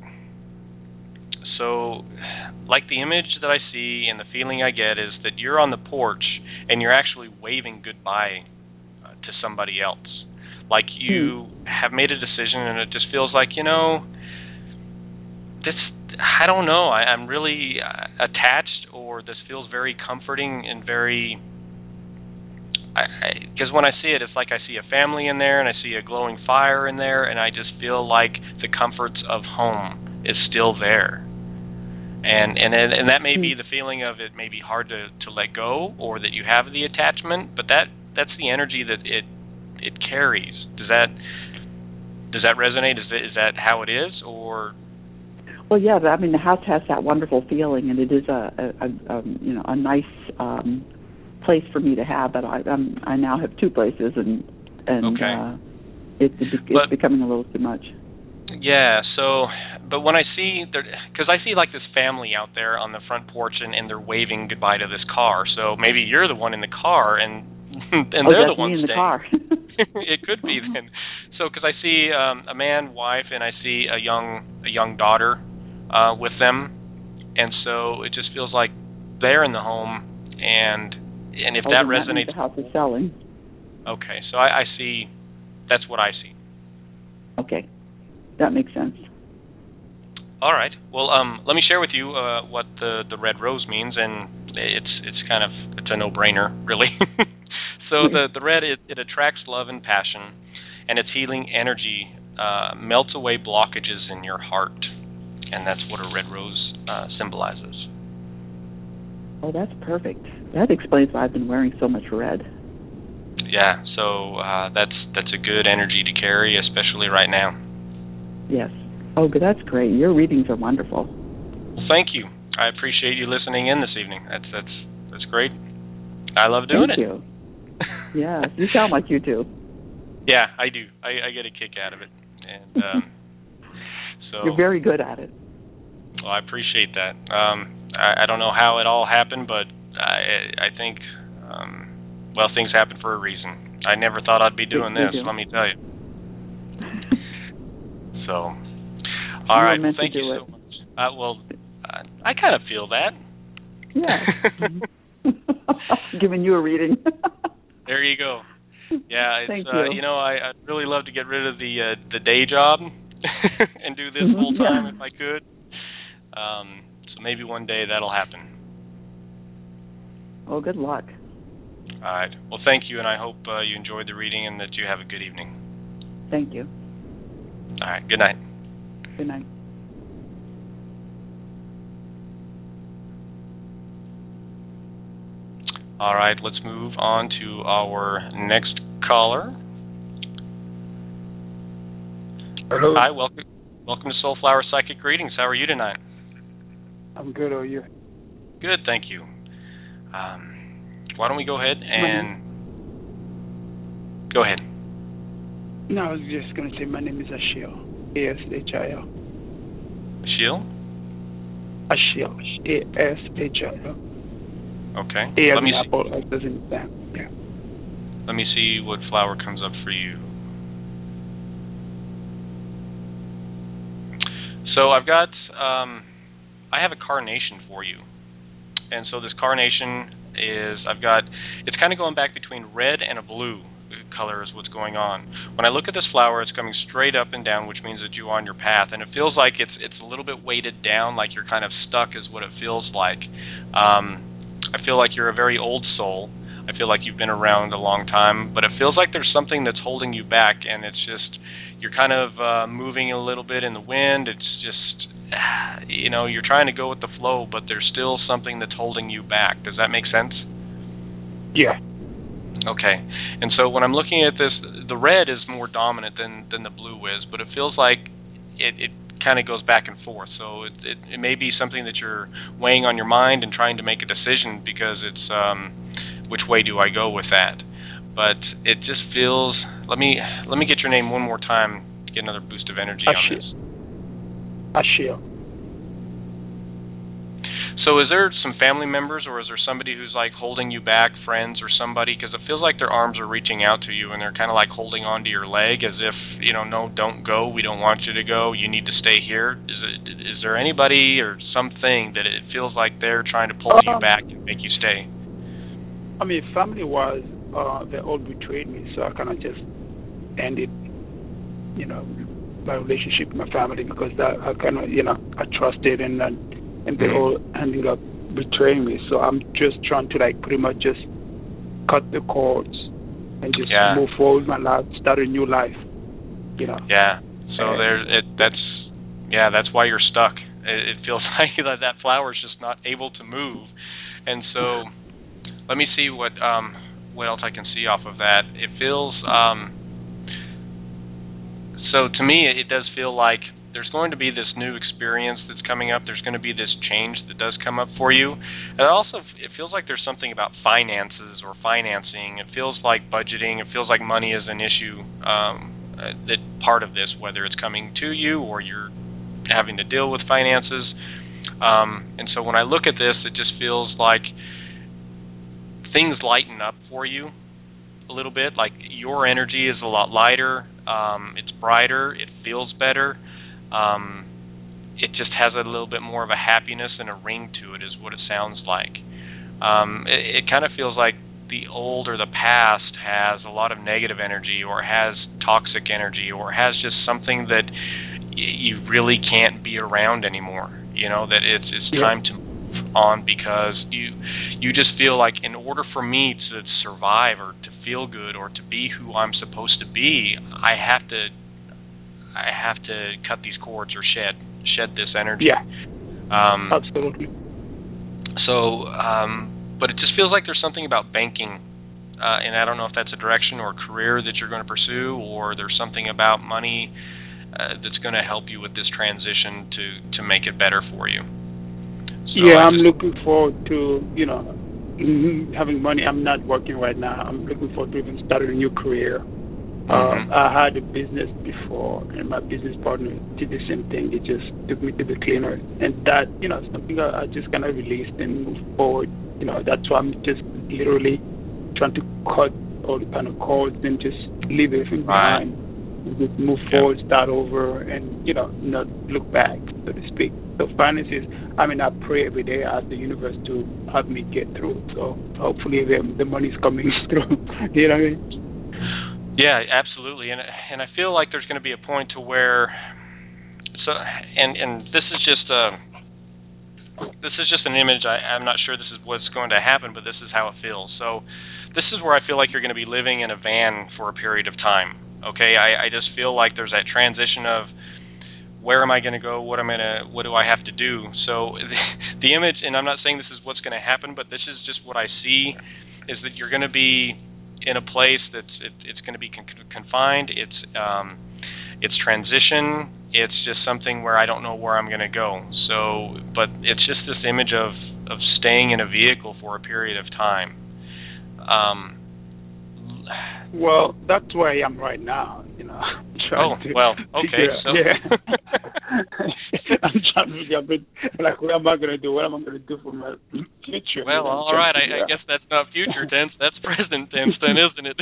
So, like the image that I see and the feeling I get is that you're on the porch and you're actually waving goodbye uh, to somebody else. Like you hmm. have made a decision and it just feels like, you know, this, I don't know, I, I'm really uh, attached, or this feels very comforting and very... Because when I see it, it's like I see a family in there and I see a glowing fire in there, and I just feel like the comforts of home is still there. And and and that may be the feeling of it may be hard to, to let go, or that you have the attachment, but that that's the energy that it it carries. Does that does that resonate? Is that, is that how it is, or? Well, yeah. I mean, the house has that wonderful feeling, and it is a, a, a, a you know a nice. Um, place for me to have, but I I'm, I now have two places, and and okay. uh, it, it's but, becoming a little too much. Yeah. So, but when I see, because I see like this family out there on the front porch, and, and they're waving goodbye to this car. So maybe you're the one in the car, and and oh, they're that's the ones me in the staying. car. It could be then. So, because I see um, a man, wife, and I see a young a young daughter uh, with them, and so it just feels like they're in the home, and and if oh, that then resonates, that means the house is selling. Okay, so I, I see. That's what I see. Okay, that makes sense. All right. Well, um, let me share with you uh, what the the red rose means, and it's it's kind of it's a no-brainer, really. So the the red it, it attracts love and passion, and its healing energy uh, melts away blockages in your heart, and that's what a red rose uh, symbolizes. Oh, that's perfect. That explains why I've been wearing so much red. Yeah. So uh, that's that's a good energy to carry, especially right now. Yes. Oh, but that's great. Your readings are wonderful. Well, thank you. I appreciate you listening in this evening. That's that's that's great. I love doing thank it. You. Yes, you sound like you do. Yeah, I do. I, I get a kick out of it, and um, so you're very good at it. Well, I appreciate that. Um, I, I don't know how it all happened, but I I think um, well, things happen for a reason. I never thought I'd be doing they, this. they do. Let me tell you. So, all right. Well, thank you so much. Uh, well, uh, I kind of feel that. Yeah. Giving you a reading. There you go. Yeah, it's Thank uh, you. you know, I, I'd really love to get rid of the uh, the day job and do this full time yeah. if I could. Um, so maybe one day that'll happen. Oh, good luck. All right. Well, thank you, and I hope uh, you enjoyed the reading and that you have a good evening. Thank you. All right. Good night. Good night. All right, let's move on to our next caller. Hello. Hi, welcome welcome to Soulflower Psychic Readings. How are you tonight? I'm good, how are you? Good, thank you. Um, why don't we go ahead and... Go ahead. No, I was just going to say my name is Ashiel. A S H I L. Ashiel? Ashiel. A S H I L. Okay. A as Let me in see. apple, as in that. Yeah. Let me see what flower comes up for you. So I've got, um, I have a carnation for you. And so this carnation is, I've got, it's kind of going back between red and a blue color is what's going on. When I look at this flower, it's coming straight up and down, which means that you're on your path. And it feels like it's it's a little bit weighted down, like you're kind of stuck is what it feels like. Um, I feel like you're a very old soul. I feel like you've been around a long time, but it feels like there's something that's holding you back, and it's just, you're kind of uh, moving a little bit in the wind. It's just, you know, you're trying to go with the flow, but there's still something that's holding you back. Does that make sense? Yeah. Okay. And so when I'm looking at this, the red is more dominant than, than the blue is, but it feels like it, it kind of goes back and forth. So it, it, it may be something that you're weighing on your mind and trying to make a decision because it's, um, which way do I go with that? But it just feels, let me let me get your name one more time, get another boost of energy Ashiel. on this. Ashiel. So is there some family members, or is there somebody who's like holding you back, friends or somebody? Because it feels like their arms are reaching out to you and they're kind of like holding onto your leg as if, you know, no, don't go. We don't want you to go. You need to stay here. Is it, is there anybody or something that it feels like they're trying to pull um, you back and make you stay? I mean, family-wise, uh, they all betrayed me, so I kind of just ended, you know, my relationship with my family because that I kind of, you know, I trusted and uh, and they all ended up betraying me. So I'm just trying to like pretty much just cut the cords and just yeah. move forward with my life, start a new life. You know. Yeah. So and, there, it, that's yeah, that's why you're stuck. It, it feels like that that flower's just not able to move, and so let me see what um what else I can see off of that. It feels um. So to me, it does feel like there's going to be this new experience that's coming up. There's going to be this change that does come up for you. And also, it feels like there's something about finances or financing. It feels like budgeting. It feels like money is an issue, um, uh, that part of this, whether it's coming to you or you're having to deal with finances. Um, and so when I look at this, it just feels like things lighten up for you. a little bit. Like your energy is a lot lighter. Um, it's brighter. It feels better. Um, it just has a little bit more of a happiness and a ring to it, is what it sounds like. Um, it, it kind of feels like the old or the past has a lot of negative energy, or has toxic energy, or has just something that y- you really can't be around anymore. You know, that it's it's yeah. time to move on, because you you just feel like in order for me to survive or to feel good or to be who I'm supposed to be, I have to I have to cut these cords or shed shed this energy. Yeah, um, absolutely. So, um, but it just feels like there's something about banking, uh, and I don't know if that's a direction or a career that you're going to pursue, or there's something about money uh, that's going to help you with this transition to, to make it better for you. So yeah, I I'm just, looking forward to, you know, having money. I'm not working right now. I'm looking forward to even starting a new career. Mm-hmm. Uh, I had a business before, and my business partner did the same thing. They just took me to the cleaner, and that, you know, something I, I just kind of released and moved forward. You know, that's why I'm just literally trying to cut all the kind of cords and just leave everything right. behind, and just move yeah. forward, start over, and, you know, not look back, so to speak. So finances, I mean, I pray every day, I ask the universe to help me get through. So hopefully the, the money's coming through. You know what I mean? Yeah, absolutely, and and I feel like there's going to be a point to where, so and and this is just a this is just an image. I, I'm not sure this is what's going to happen, but this is how it feels. So, this is where I feel like you're going to be living in a van for a period of time. Okay, I, I just feel like there's that transition of where am I going to go? What am I gonna? What do I have to do? So, the, the image, and I'm not saying this is what's going to happen, but this is just what I see, is that you're going to be in a place that's it, it's going to be con- confined. It's um, it's transition. It's just something where I don't know where I'm going to go. So, but it's just this image of of staying in a vehicle for a period of time. Um, well, that's where I am right now. You know. Oh to well, okay. Out, so yeah. I'm trying to figure out, like, what am I going to do? What am I going to do for my future? Well, all right. I, I guess that's not future tense. That's present tense, then, isn't it?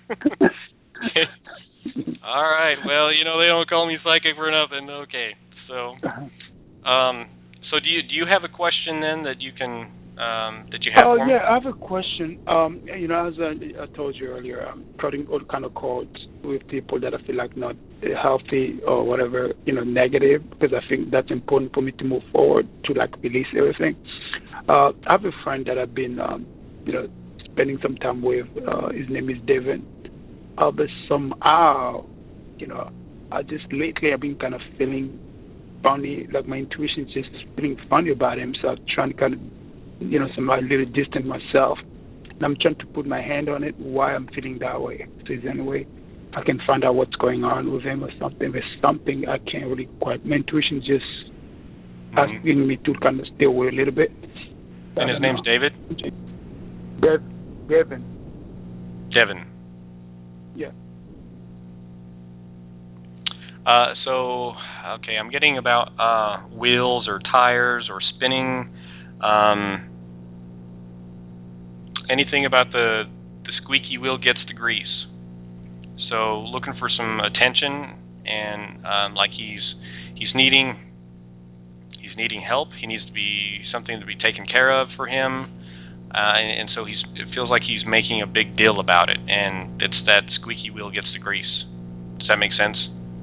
All right. Well, you know, they don't call me psychic for nothing. Okay. So, um, so do you do you have a question then that you can um, that you have? Oh for yeah, me? I have a question. Um, you know, as I, I told you earlier, I'm cutting all kind of cords with people that I feel like not healthy or whatever, you know, negative, because I think that's important for me to move forward, to like release everything. Uh, I have a friend that I've been, um, you know, spending some time with. Uh, his name is Devin. Uh, but somehow, you know, I just lately I've been kind of feeling funny, like my intuition's just feeling funny about him. So I'm trying to kind of, you know, somehow a little distant myself. And I'm trying to put my hand on it, why I'm feeling that way. So is there any way I can find out what's going on with him or something? There's something I can't really quite, my intuition's just mm-hmm. asking me to kind of stay away a little bit. And his name's know. David? Dev, Devin. Devin. Yeah. Uh, so, okay, I'm getting about uh, wheels or tires or spinning. Um, anything about the the squeaky wheel gets the grease. So, looking for some attention, and um, like he's he's needing he's needing help. He needs to be something to be taken care of for him. Uh, and, and so he's it feels like he's making a big deal about it, and it's that squeaky wheel gets the grease. Does that make sense?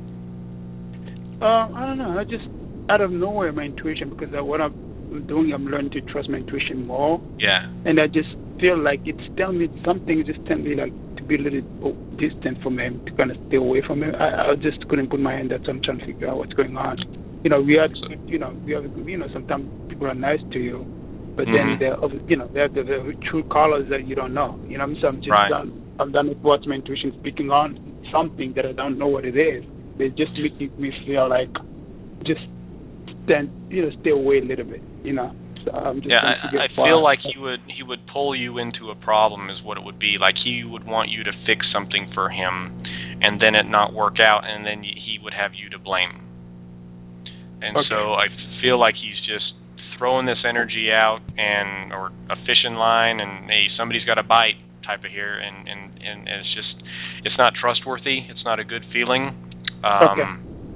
Uh, I don't know. I just out of nowhere my intuition, because I, what I'm doing, I'm learning to trust my intuition more. Yeah. And I just feel like it's telling me something. It's just telling me like to be a little distant from him, to kind of stay away from him. I, I just couldn't put my hand out, so I'm trying to figure out what's going on. You know, we had, you know, we have, you know, sometimes people are nice to you, but mm-hmm. then they're, you know, they're the, the true colors that you don't know. You know, so I'm just right. done. I'm done with what my intuition speaking on something that I don't know what it is. It's just making me feel like just stand, you know, stay away a little bit. You know. So I'm just yeah, I, I feel like he would he would pull you into a problem is what it would be. Like he would want you to fix something for him, and then it not work out, and then he would have you to blame. And okay. so I feel like he's just throwing this energy out, and or a fishing line, and hey, somebody's got a bite, type of hair, and, and, and it's just, it's not trustworthy. It's not a good feeling. Um, okay.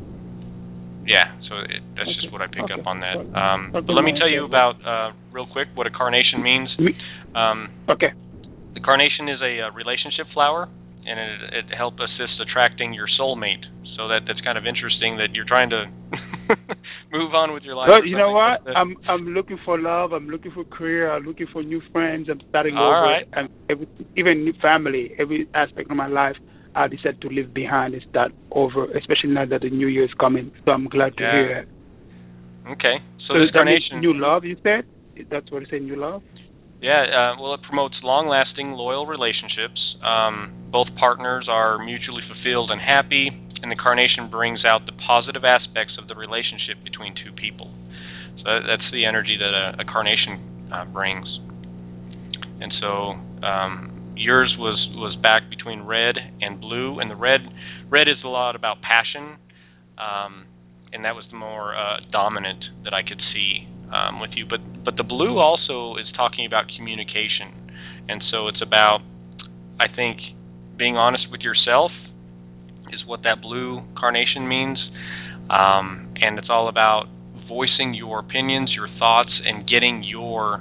Yeah, so it, that's okay. just what I pick okay. up on that. Okay. Um, okay. But let me tell you about, uh, real quick, what a carnation means. Um, okay. The carnation is a, a relationship flower, and it, it helps assist attracting your soulmate. So that that's kind of interesting that you're trying to move on with your life. Well, you know what? I'm I'm looking for love. I'm looking for career. I'm looking for new friends. I'm starting All over. right. And every, even new family, every aspect of my life, I decided to leave behind and start over, especially now that the new year is coming. So I'm glad to yeah. hear that. Okay. So, so this that carnation. New love, you said? That's what it said, new love? Yeah, uh, well, it promotes long-lasting, loyal relationships. Um, both partners are mutually fulfilled and happy, and the carnation brings out the positive aspects of the relationship between two people. So that, that's the energy that a, a carnation uh, brings. And so um, yours was, was back between red and blue, and the red red is a lot about passion, um, and that was the more uh, dominant that I could see um, with you. But but the blue also is talking about communication, and so it's about, I think, being honest with yourself is what that blue carnation means, um, and it's all about voicing your opinions, your thoughts, and getting your,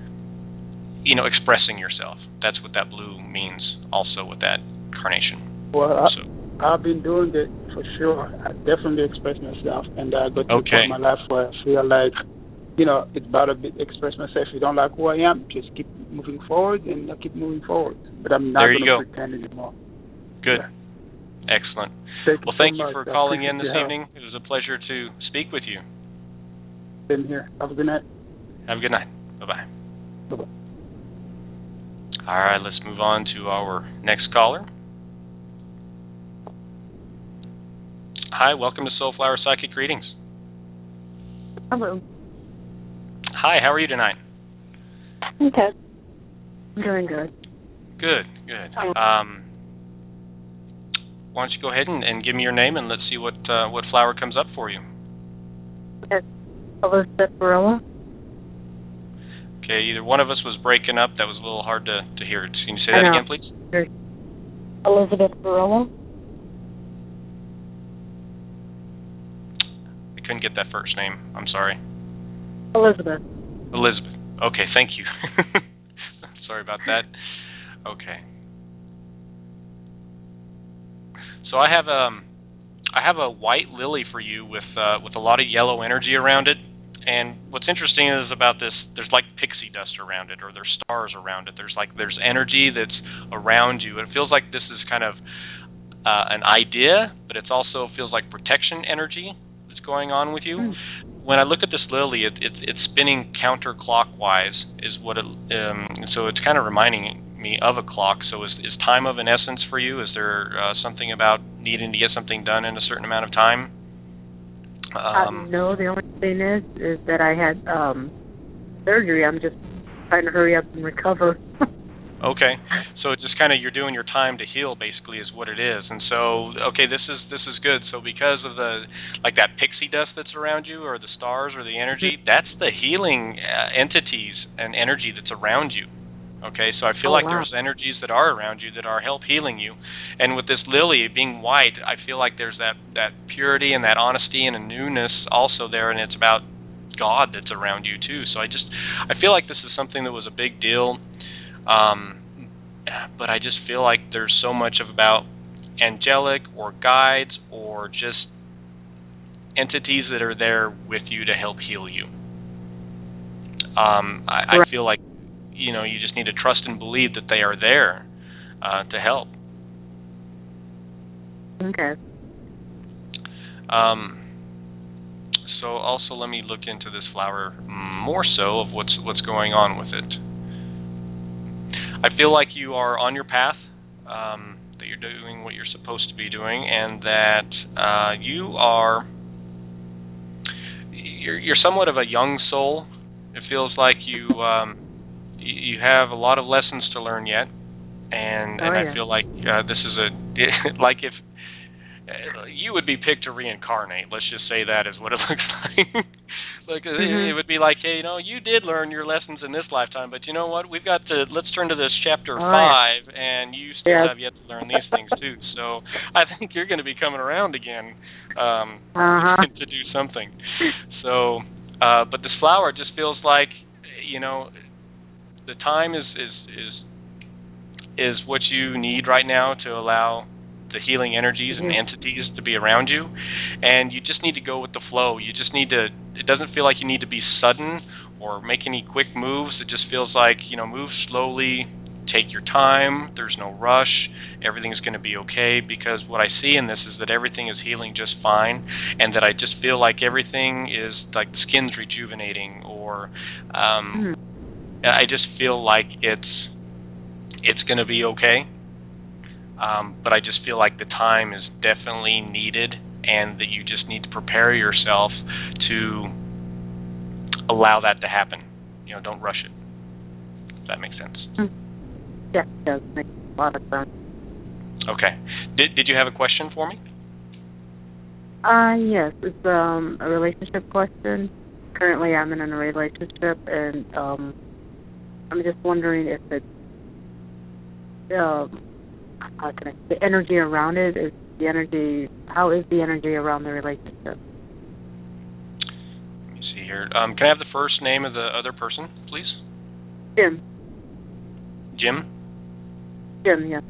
you know, expressing yourself. That's what that blue means also with that carnation. Well, I, so. I've been doing it for sure. I definitely express myself, and I got to okay. the point in my life where I feel like, you know, it's about to express myself. If you don't like who I am, just keep moving forward, and I keep moving forward. But I'm not going to pretend anymore. Good. Yeah. Excellent. Thank well, you thank so you much. for I calling in this help. evening. It was a pleasure to speak with you. Same here. Have a good night. Have a good night. Bye-bye. Bye-bye. All right, let's move on to our next caller. Hi, welcome to Soulflower Psychic Readings. Hello. Hi, how are you tonight? Okay. I'm doing good. Good, good. Um, why don't you go ahead and, and give me your name, and let's see what uh, what flower comes up for you. It's Elizabeth Barilla. Okay, either one of us was breaking up. That was a little hard to, to hear. Can you say I that know. again, please? Elizabeth Barilla. I couldn't get that first name. I'm sorry. Elizabeth. Elizabeth. Okay, thank you. Sorry about that. Okay. So I have um I have a white lily for you with uh, with a lot of yellow energy around it. And what's interesting is about this, there's like pixie dust around it, or there's stars around it. There's like there's energy that's around you. It feels like this is kind of uh, an idea, but it also feels like protection energy that's going on with you. Mm. When I look at this lily, it, it, it's spinning counterclockwise, is what it. Um, so it's kind of reminding me of a clock. So is is time of an essence for you? Is there uh, something about needing to get something done in a certain amount of time? Um, uh, no, the only thing is is that I had um, surgery. I'm just trying to hurry up and recover. Okay, so it's just kind of you're doing your time to heal, basically, is what it is. And so, okay, this is this is good. So because of the like that pixie dust that's around you, or the stars, or the energy, that's the healing uh, entities and energy that's around you. Okay, so I feel oh, like wow. there's energies that are around you that are help healing you. And with this lily being white, I feel like there's that, that purity and that honesty and a newness also there, and it's about God that's around you too. So I just, I feel like this is something that was a big deal, um, but I just feel like there's so much of about angelic or guides or just entities that are there with you to help heal you. Um, I, I feel like, you know, you just need to trust and believe that they are there uh, to help. Okay. Um, so also let me look into this flower more so of what's what's going on with it. I feel like you are on your path, um, that you're doing what you're supposed to be doing, and that uh, you are you're, you're somewhat of a young soul. It feels like you. Um, You have a lot of lessons to learn yet, and, and oh, yeah. I feel like uh, this is a like if uh, you would be picked to reincarnate. Let's just say that is what it looks like. Like Mm-hmm. it would be like, hey, you know, you did learn your lessons in this lifetime, but you know what? We've got to let's turn to this chapter Oh, five, and you still Yes. have yet to learn these things too. So I think you're going to be coming around again um, Uh-huh. to do something. So, uh, but this flower just feels like, you know, the time is is is is what you need right now to allow the healing energies and Mhm. entities to be around you, and you just need to go with the flow. You just need to, it doesn't feel like you need to be sudden or make any quick moves. It just feels like, you know, move slowly, take your time, there's no rush, everything's going to be okay, because what I see in this is that everything is healing just fine, and that I just feel like everything is, like the skin's rejuvenating, or um, Mhm. I just feel like it's it's going to be okay. Um, but I just feel like the time is definitely needed, and that you just need to prepare yourself to allow that to happen. You know, don't rush it. If that makes sense. Yeah, it does make a lot of sense. Okay. Did Did you have a question for me? Uh, yes, it's um a relationship question. Currently, I'm in a relationship, and um, I'm just wondering if it's um, how can I, the energy around it is the energy. How is the energy around the relationship? Let me see here. Um, can I have the first name of the other person, please? Jim. Jim? Jim, yeah.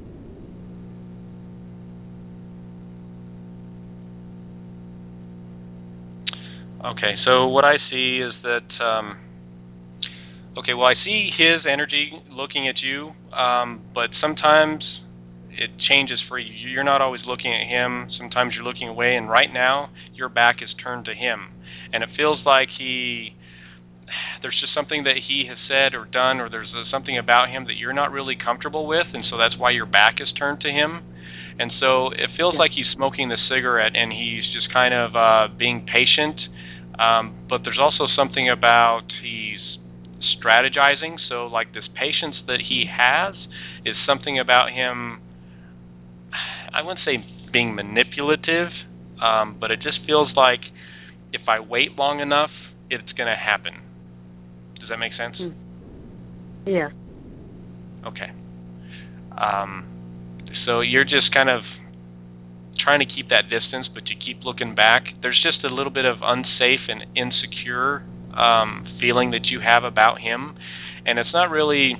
Okay, so what I see is that, um, okay, well, I see his energy looking at you, um, but sometimes it changes for you. You're not always looking at him. Sometimes you're looking away, and right now your back is turned to him. And it feels like he, there's just something that he has said or done, or there's something about him that you're not really comfortable with, and so that's why your back is turned to him. And so it feels Yeah. like he's smoking the cigarette, and he's just kind of uh, being patient. Um, but there's also something about he's strategizing. So like this patience that he has is something about him, I wouldn't say being manipulative, um, but it just feels like if I wait long enough, it's going to happen. Does that make sense? Mm. Yeah. Okay. Um, so you're just kind of trying to keep that distance, but you keep looking back. There's just a little bit of unsafe and insecure um, feeling that you have about him, and it's not really,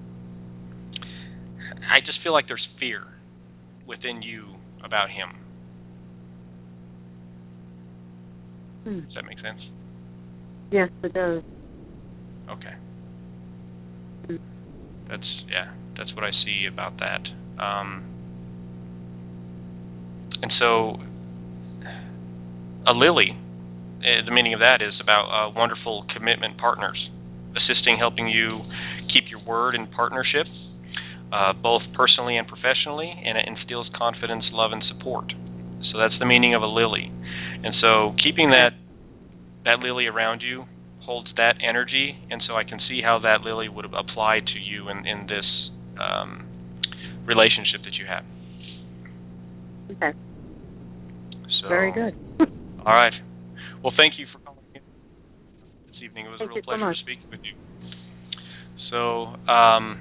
I just feel like there's fear within you about him. Hmm. Does that make sense? Yes, it does. Okay. Hmm. That's, yeah, that's what I see about that. Um, and so, a lily, uh, the meaning of that is about uh, wonderful commitment partners, assisting, helping you keep your word in partnership, uh, both personally and professionally, and it instills confidence, love, and support. So that's the meaning of a lily. And so keeping that that lily around you holds that energy, and so I can see how that lily would apply to you in, in this um, relationship that you have. Okay. So, very good. All right. Well, thank you for calling in this evening. It was Thank a real you so pleasure much. to speak with you. So, um,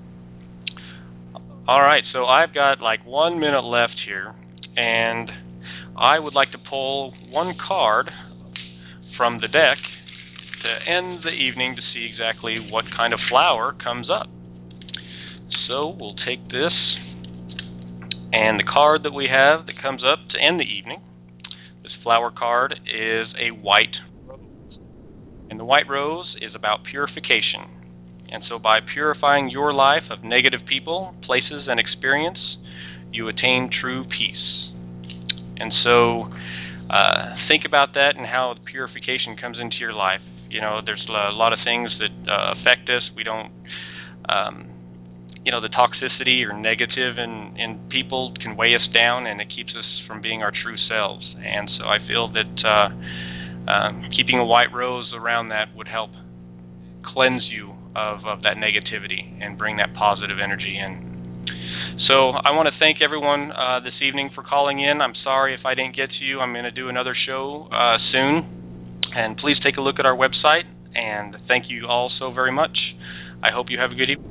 all right. So I've got like one minute left here, and I would like to pull one card from the deck to end the evening to see exactly what kind of flower comes up. So we'll take this, and the card that we have that comes up to end the evening, this flower card is a white rose. And the white rose is about purification. And so by purifying your life of negative people, places, and experience, you attain true peace. And so uh, think about that and how the purification comes into your life. You know, there's a lot of things that uh, affect us. We don't, um, you know, the toxicity or negative in, in people can weigh us down, and it keeps us from being our true selves. And so I feel that uh, um, keeping a white rose around that would help cleanse you of, of that negativity and bring that positive energy in. So I want to thank everyone uh, this evening for calling in. I'm sorry if I didn't get to you. I'm going to do another show uh, soon. And please take a look at our website, and thank you all so very much. I hope you have a good evening.